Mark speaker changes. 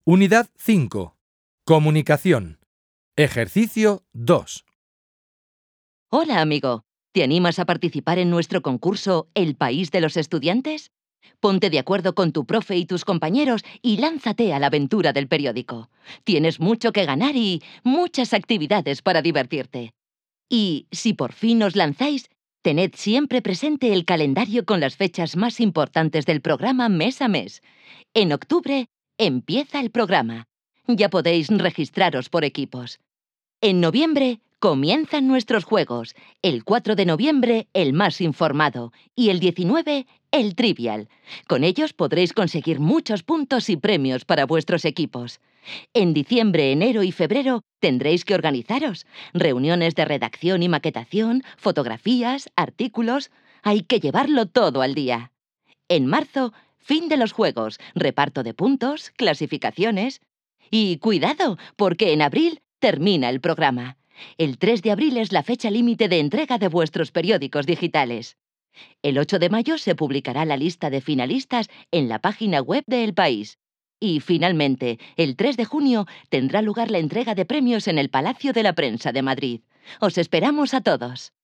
Speaker 1: Unidad 5. Comunicación. Ejercicio 2.
Speaker 2: Hola, amigo. ¿Te animas a participar en nuestro concurso El País de los Estudiantes? Ponte de acuerdo con tu profe y tus compañeros y lánzate a la aventura del periódico. Tienes mucho que ganar y muchas actividades para divertirte. Y, si por fin os lanzáis, tened siempre presente el calendario con las fechas más importantes del programa mes a mes. En octubre empieza el programa. Ya podéis registraros por equipos. En noviembre comienzan nuestros juegos. El 4 de noviembre, el más informado. Y el 19, el trivial. Con ellos podréis conseguir muchos puntos y premios para vuestros equipos. En diciembre, enero y febrero tendréis que organizaros. Reuniones de redacción y maquetación, fotografías, artículos. Hay que llevarlo todo al día. En marzo, fin de los juegos, reparto de puntos, clasificaciones. Y cuidado, porque en abril termina el programa. El 3 de abril es la fecha límite de entrega de vuestros periódicos digitales. El 8 de mayo se publicará la lista de finalistas en la página web de El País. Y, finalmente, el 3 de junio tendrá lugar la entrega de premios en el Palacio de la Prensa de Madrid. ¡Os esperamos a todos!